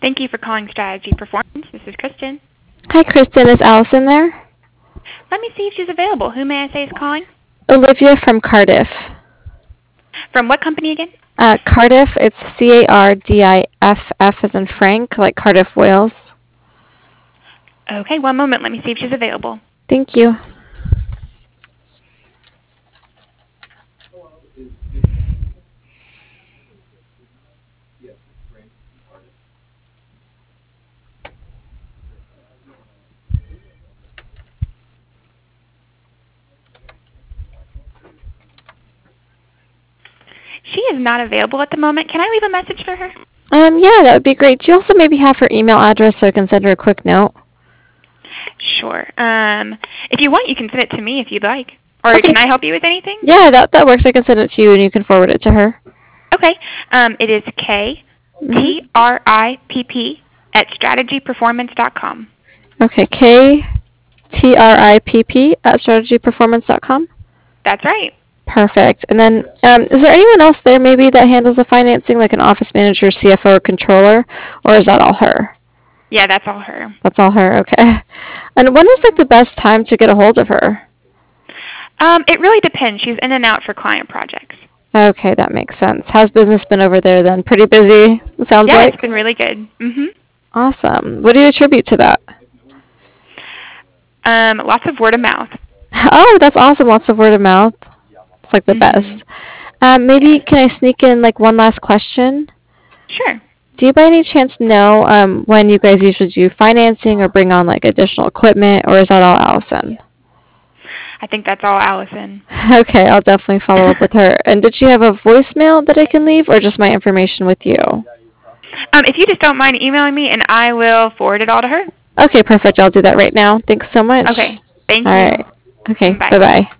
Thank you for calling Strategy Performance. This is Kristen. Hi, Kristen. Is Allison there? Let me see if she's available. Who may I say is calling? Olivia from Cardiff. From what company again? Cardiff, it's Cardiff as in Frank, like Cardiff, Wales. Okay, one moment. Let me see if she's available. Thank you. She is not available at the moment. Can I leave a message for her? Yeah, that would be great. Do you also maybe have her email address so I can send her a quick note? Sure. If you want, you can send it to me if you'd like. Or Okay. can I help you with anything? Yeah, that works. I can send it to you and you can forward it to her. Okay. It is KTRIPP at strategyperformance.com. Okay, KTRIPP at strategyperformance.com? That's right. Perfect. And then, is there anyone else there maybe that handles the financing, like an office manager, CFO, or controller, or is that all her? Yeah, that's all her. That's all her. Okay. And when is like the best time to get a hold of her? It really depends. She's in and out for client projects. Okay, that makes sense. How's business been over there then? Pretty busy, it sounds Yeah, like? it's been really good. Awesome. What do you attribute to that? Lots of word of mouth. Oh, that's awesome. Lots of word of mouth. It's like the best. Maybe can I sneak in like one last question? Sure. Do you by any chance know when you guys usually do financing or bring on like additional equipment, or is that all Allison? I think that's all Allison. Okay, I'll definitely follow up with her. And did she have a voicemail that I can leave, or just my information with you? If you just don't mind emailing me, and I will forward it all to her. Okay, perfect. I'll do that right now. Thanks so much. Okay. Thank you. All right. Okay, Bye. bye-bye.